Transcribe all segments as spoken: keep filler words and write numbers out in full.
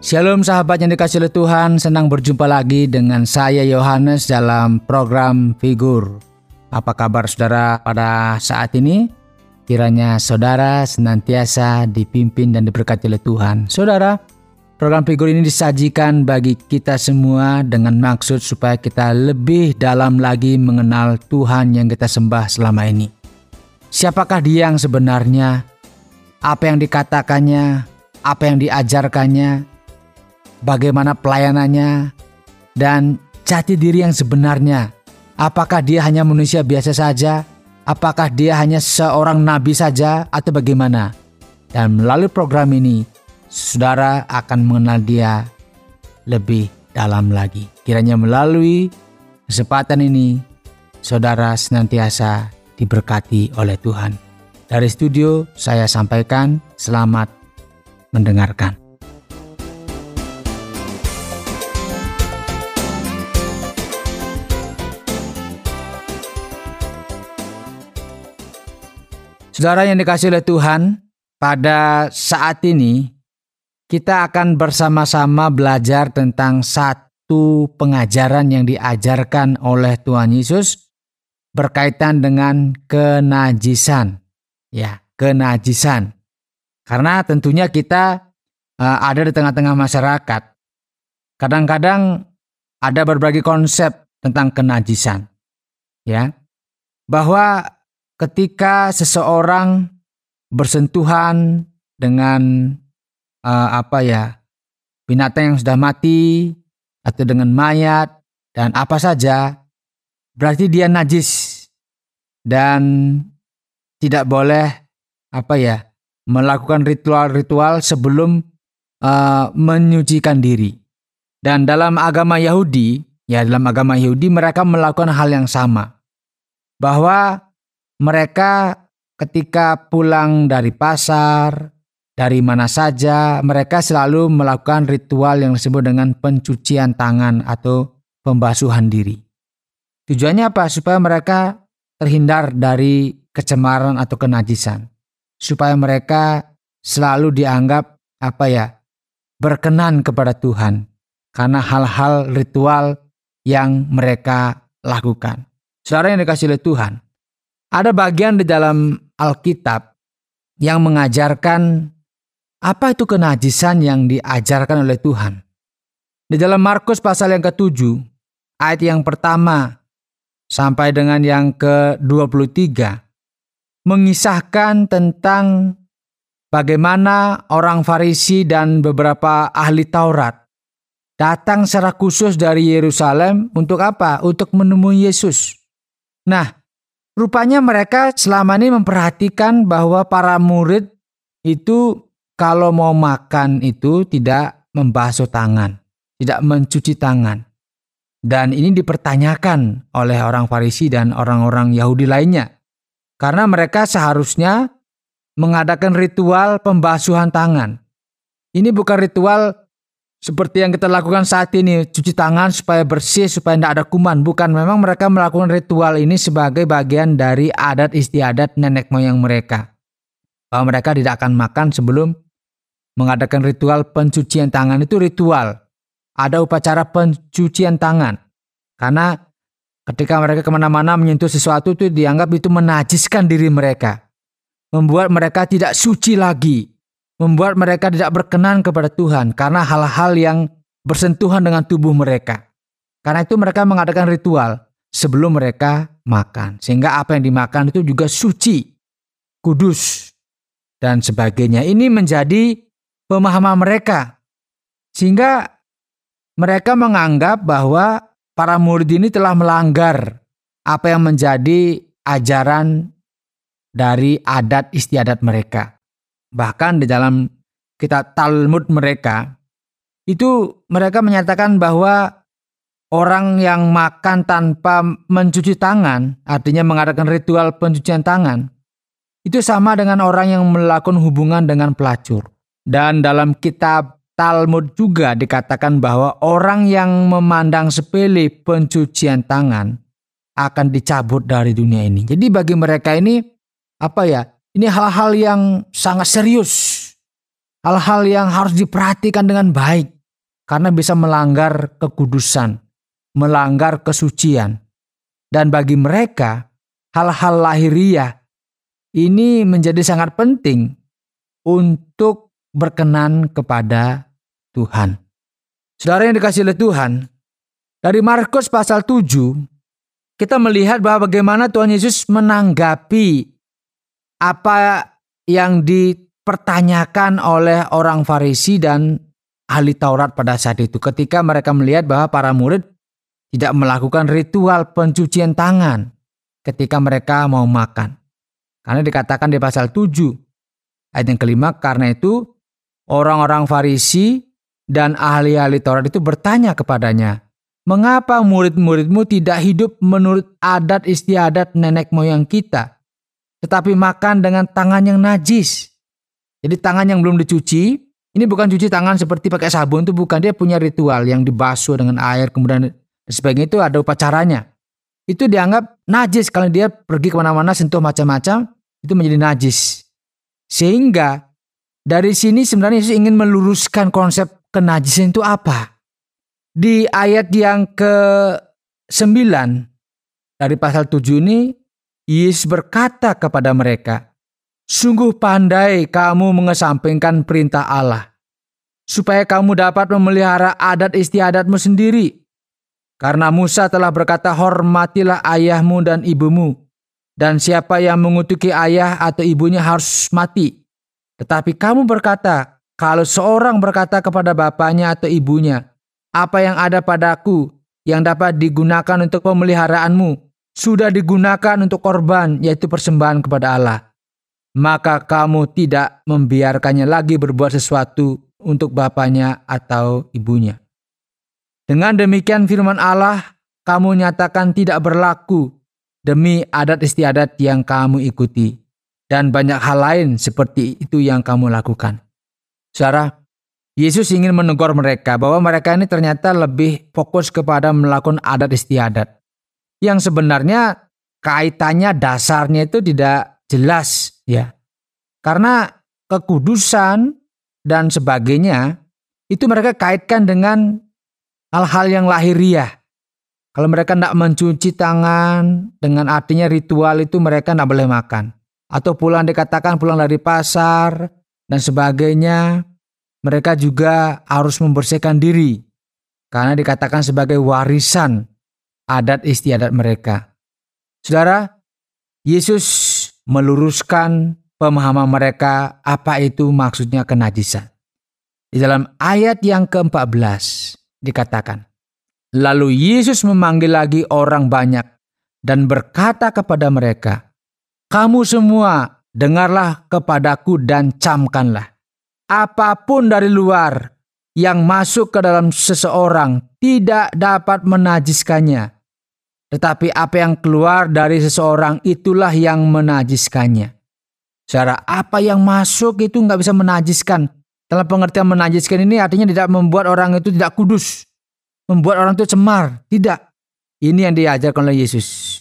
Shalom sahabat yang dikasihi oleh Tuhan, senang berjumpa lagi dengan saya Yohanes dalam program Figur. Apa kabar saudara pada saat ini? Kiranya saudara senantiasa dipimpin dan diberkati oleh Tuhan. Saudara, program Figur ini disajikan bagi kita semua dengan maksud supaya kita lebih dalam lagi mengenal Tuhan yang kita sembah selama ini. Siapakah Dia yang sebenarnya? Apa yang dikatakannya? Apa yang diajarkannya? Bagaimana pelayanannya, dan jati diri yang sebenarnya. Apakah dia hanya manusia biasa saja? Apakah dia hanya seorang nabi saja? Atau bagaimana? Dan melalui program ini, saudara akan mengenal dia lebih dalam lagi. Kiranya melalui kesempatan ini, saudara senantiasa diberkati oleh Tuhan. Dari studio, saya sampaikan selamat mendengarkan. Saudara yang dikasihi oleh Tuhan, pada saat ini kita akan bersama-sama belajar tentang satu pengajaran yang diajarkan oleh Tuhan Yesus berkaitan dengan kenajisan. Ya, kenajisan. Karena tentunya kita uh, ada di tengah-tengah masyarakat. Kadang-kadang ada berbagai konsep tentang kenajisan. Ya. Bahwa ketika seseorang bersentuhan dengan uh, apa ya binatang yang sudah mati atau dengan mayat dan apa saja, berarti dia najis dan tidak boleh apa ya melakukan ritual-ritual sebelum uh, menyucikan diri. Dan dalam agama Yahudi, ya dalam agama Yahudi mereka melakukan hal yang sama, bahwa mereka ketika pulang dari pasar, dari mana saja, mereka selalu melakukan ritual yang disebut dengan pencucian tangan atau pembasuhan diri. Tujuannya apa? Supaya mereka terhindar dari kecemaran atau kenajisan. Supaya mereka selalu dianggap apa ya? Berkenan kepada Tuhan. Karena hal-hal ritual yang mereka lakukan. Saudara yang dikasihi oleh Tuhan, ada bagian di dalam Alkitab yang mengajarkan apa itu kenajisan yang diajarkan oleh Tuhan. Di dalam Markus pasal yang ketujuh, ayat yang pertama sampai dengan yang ke dua puluh tiga, mengisahkan tentang bagaimana orang Farisi dan beberapa ahli Taurat datang secara khusus dari Yerusalem untuk apa? Untuk menemui Yesus. Nah, rupanya mereka selama ini memperhatikan bahwa para murid itu kalau mau makan itu tidak membasuh tangan, tidak mencuci tangan. Dan ini dipertanyakan oleh orang Farisi dan orang-orang Yahudi lainnya. Karena mereka seharusnya mengadakan ritual pembasuhan tangan. Ini bukan ritual seperti yang kita lakukan saat ini, cuci tangan supaya bersih, supaya tidak ada kuman. Bukan, memang mereka melakukan ritual ini sebagai bagian dari adat istiadat nenek moyang mereka. Bahwa mereka tidak akan makan sebelum mengadakan ritual pencucian tangan. Itu ritual. Ada upacara pencucian tangan. Karena ketika mereka kemana-mana menyentuh sesuatu itu dianggap itu menajiskan diri mereka. Membuat mereka tidak suci lagi. Membuat mereka tidak berkenan kepada Tuhan karena hal-hal yang bersentuhan dengan tubuh mereka. Karena itu mereka mengadakan ritual sebelum mereka makan. Sehingga apa yang dimakan itu juga suci, kudus, dan sebagainya. Ini menjadi pemahaman mereka. Sehingga mereka menganggap bahwa para murid ini telah melanggar apa yang menjadi ajaran dari adat istiadat mereka. Bahkan di dalam kitab Talmud mereka, itu mereka menyatakan bahwa orang yang makan tanpa mencuci tangan, artinya mengadakan ritual pencucian tangan, itu sama dengan orang yang melakukan hubungan dengan pelacur. Dan dalam kitab Talmud juga dikatakan bahwa orang yang memandang sepele pencucian tangan akan dicabut dari dunia ini. Jadi bagi mereka ini, apa ya, ini hal-hal yang sangat serius. hal-hal yang harus diperhatikan dengan baik karena bisa melanggar kekudusan, melanggar kesucian. Dan bagi mereka, hal-hal lahiriah ini menjadi sangat penting untuk berkenan kepada Tuhan. Saudara yang dikasihi oleh Tuhan, dari Markus pasal tujuh, kita melihat bahwa bagaimana Tuhan Yesus menanggapi apa yang dipertanyakan oleh orang Farisi dan ahli Taurat pada saat itu. Ketika mereka melihat bahwa para murid tidak melakukan ritual pencucian tangan ketika mereka mau makan. Karena dikatakan di pasal tujuh ayat yang kelima, karena itu orang-orang Farisi dan ahli-ahli Taurat itu bertanya kepadanya, "Mengapa murid-muridmu tidak hidup menurut adat istiadat nenek moyang kita, tetapi makan dengan tangan yang najis?" Jadi tangan yang belum dicuci, ini bukan cuci tangan seperti pakai sabun, itu bukan. Dia punya ritual yang dibasuh dengan air, kemudian sebagainya, itu ada upacaranya. Itu dianggap najis kalau dia pergi kemana-mana sentuh macam-macam, itu menjadi najis. Sehingga dari sini sebenarnya Yesus ingin meluruskan konsep kenajisan itu apa. Di ayat yang ke sembilan dari pasal tujuh ini, Yesus berkata kepada mereka, "Sungguh pandai kamu mengesampingkan perintah Allah, supaya kamu dapat memelihara adat istiadatmu sendiri. Karena Musa telah berkata, hormatilah ayahmu dan ibumu, dan siapa yang mengutuki ayah atau ibunya harus mati. Tetapi kamu berkata, kalau seorang berkata kepada bapaknya atau ibunya, apa yang ada padaku yang dapat digunakan untuk pemeliharaanmu, sudah digunakan untuk korban, yaitu persembahan kepada Allah. Maka kamu tidak membiarkannya lagi berbuat sesuatu untuk bapaknya atau ibunya. Dengan demikian firman Allah kamu nyatakan tidak berlaku demi adat istiadat yang kamu ikuti. Dan banyak hal lain seperti itu yang kamu lakukan." Saudara, Yesus ingin menegur mereka bahwa mereka ini ternyata lebih fokus kepada melakukan adat istiadat. Yang sebenarnya kaitannya dasarnya itu tidak jelas, ya. Karena kekudusan dan sebagainya itu mereka kaitkan dengan hal-hal yang lahiriah. Kalau mereka tidak mencuci tangan, dengan artinya ritual itu mereka tidak boleh makan. Atau pulang dikatakan pulang dari pasar dan sebagainya, mereka juga harus membersihkan diri. Karena dikatakan sebagai warisan adat istiadat mereka. Saudara, Yesus meluruskan pemahaman mereka apa itu maksudnya kenajisan. Di dalam ayat yang keempat belas dikatakan, lalu Yesus memanggil lagi orang banyak dan berkata kepada mereka, "Kamu semua dengarlah kepadaku dan camkanlah. Apapun dari luar yang masuk ke dalam seseorang tidak dapat menajiskannya. Tetapi apa yang keluar dari seseorang itulah yang menajiskannya." Saudara, apa yang masuk itu nggak bisa menajiskan. Dalam pengertian menajiskan ini artinya tidak membuat orang itu tidak kudus, membuat orang itu cemar. Tidak. Ini yang diajarkan oleh Yesus.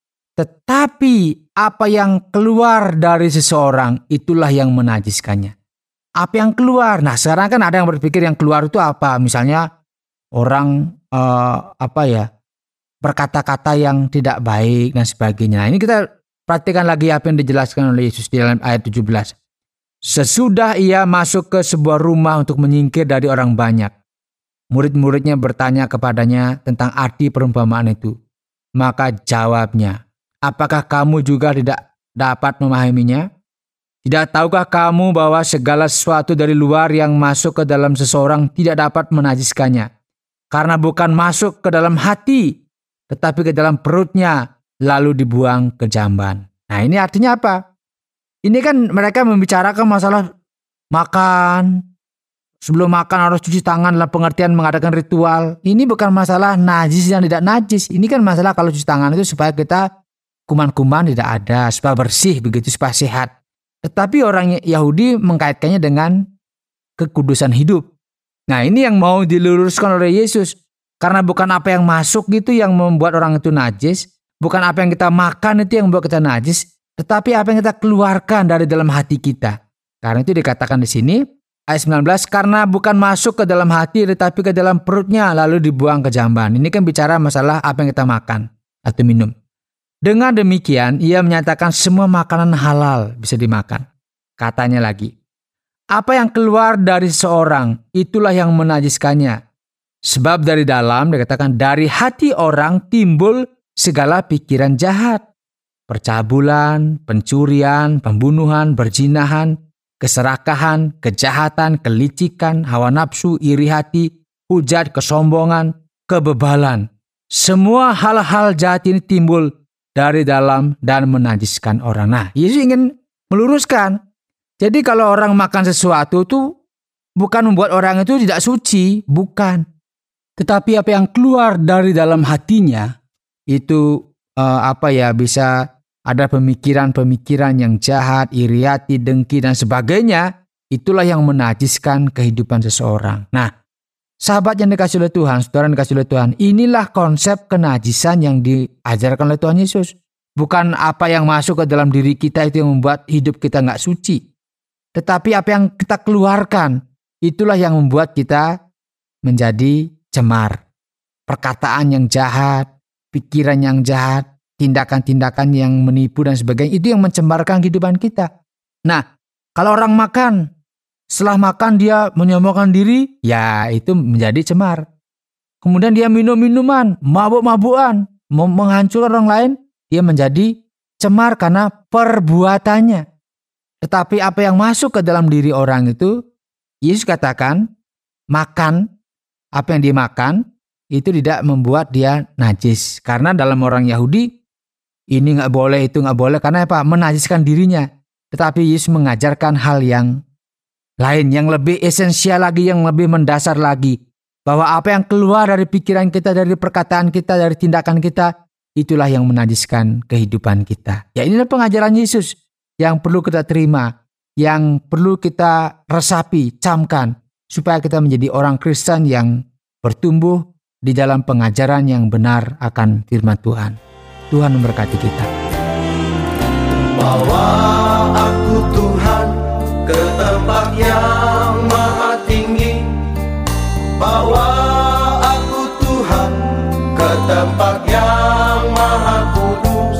Tetapi apa yang keluar dari seseorang itulah yang menajiskannya. Apa yang keluar? Nah, sekarang kan ada yang berpikir yang keluar itu apa? Misalnya orang uh, apa ya berkata-kata yang tidak baik dan sebagainya. Nah, ini kita perhatikan lagi apa yang dijelaskan oleh Yesus di dalam ayat tujuh belas. Sesudah ia masuk ke sebuah rumah untuk menyingkir dari orang banyak, murid-muridnya bertanya kepadanya tentang arti perumpamaan itu. Maka jawabnya, "Apakah kamu juga tidak dapat memahaminya? Tidak tahukah kamu bahwa segala sesuatu dari luar yang masuk ke dalam seseorang tidak dapat menajiskannya? Karena bukan masuk ke dalam hati, tetapi ke dalam perutnya, lalu dibuang ke jamban." Nah, ini artinya apa? Ini kan mereka membicarakan masalah makan. Sebelum makan harus cuci tangan dalam pengertian mengadakan ritual. Ini bukan masalah najis dan tidak najis. Ini kan masalah kalau cuci tangan itu supaya kita kuman-kuman tidak ada, supaya bersih begitu, supaya sehat. Tetapi orang Yahudi mengkaitkannya dengan kekudusan hidup. Nah, ini yang mau diluruskan oleh Yesus. Karena bukan apa yang masuk gitu yang membuat orang itu najis, bukan apa yang kita makan itu yang membuat kita najis, tetapi apa yang kita keluarkan dari dalam hati kita. Karena itu dikatakan di sini, Ayat sembilan belas, karena bukan masuk ke dalam hati tetapi ke dalam perutnya lalu dibuang ke jamban. Ini kan bicara masalah apa yang kita makan atau minum. Dengan demikian ia menyatakan semua makanan halal bisa dimakan. Katanya lagi, apa yang keluar dari seseorang itulah yang menajiskannya. Sebab dari dalam dikatakan dari hati orang timbul segala pikiran jahat. Percabulan, pencurian, pembunuhan, berzinahan, keserakahan, kejahatan, kelicikan, hawa nafsu, iri hati, hujat, kesombongan, kebebalan. Semua hal-hal jahat ini timbul dari dalam dan menajiskan orang. Nah, Yesus ingin meluruskan. Jadi kalau orang makan sesuatu itu bukan membuat orang itu tidak suci, bukan. Tetapi apa yang keluar dari dalam hatinya itu uh, apa ya bisa ada pemikiran-pemikiran yang jahat, iri hati, dengki dan sebagainya. Itulah yang menajiskan kehidupan seseorang. Nah, sahabat yang dikasihi oleh Tuhan, saudara yang dikasihi oleh Tuhan, inilah konsep kenajisan yang diajarkan oleh Tuhan Yesus. Bukan apa yang masuk ke dalam diri kita itu yang membuat hidup kita nggak suci. Tetapi apa yang kita keluarkan, itulah yang membuat kita menjadi cemar. Perkataan yang jahat, pikiran yang jahat, tindakan-tindakan yang menipu dan sebagainya, itu yang mencemarkan kehidupan kita. Nah, kalau orang makan, setelah makan dia menyombongkan diri, ya itu menjadi cemar. Kemudian dia minum minuman, mabuk-mabukan, menghancurkan orang lain, dia menjadi cemar karena perbuatannya. Tetapi apa yang masuk ke dalam diri orang itu, Yesus katakan, makan, apa yang dimakan, itu tidak membuat dia najis. Karena dalam orang Yahudi, ini nggak boleh, itu nggak boleh. Karena apa? Menajiskan dirinya. Tetapi Yesus mengajarkan hal yang lain, yang lebih esensial lagi, yang lebih mendasar lagi. Bahwa apa yang keluar dari pikiran kita, dari perkataan kita, dari tindakan kita, itulah yang menajiskan kehidupan kita. Ya, inilah pengajaran Yesus yang perlu kita terima, yang perlu kita resapi, camkan, supaya kita menjadi orang Kristen yang bertumbuh di dalam pengajaran yang benar akan firman Tuhan. Tuhan memberkati kita. Bawa aku Tuhan ke tempat yang maha tinggi. Bawa aku Tuhan ke tempat yang maha kudus,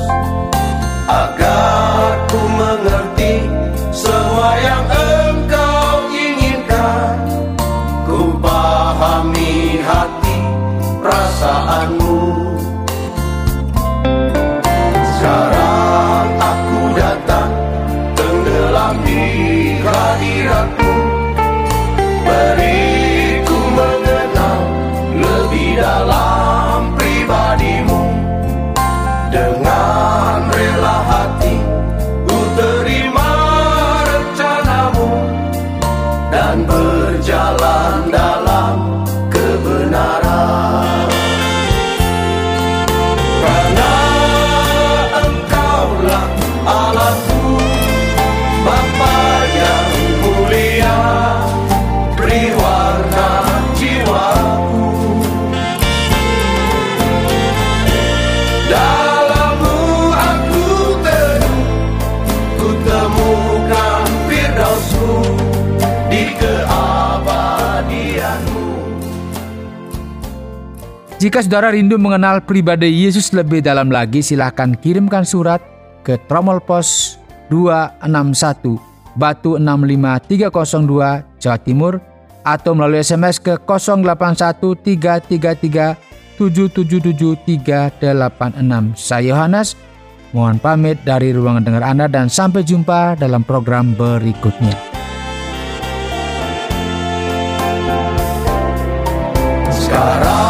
agar ku mengerti semua yang Engkau inginkan. Ku pahami hati perasaanmu. Sekarang aku datang tenggelam di hadirat-Mu. Beriku mengenal lebih dalam pribadi-Mu. Dengan rela hati ku terima rencana-Mu dan berjalan dalam kebenaran. Karena Engkaulah Allahku, Bapa yang mulia, beri warna jiwaku. Dalam-Mu aku teduh, ku temukan firdaus-Mu di keabadian-Mu. Jika saudara rindu mengenal pribadi Yesus lebih dalam lagi, silahkan kirimkan surat ke Tromol Pos dua enam satu Batu enam lima tiga nol dua Jawa Timur, atau melalui S M S ke nol delapan satu tiga tiga tiga tujuh tujuh tujuh tiga delapan enam. Saya Yohanes, mohon pamit dari ruangan dengar Anda dan sampai jumpa dalam program berikutnya. Sekarang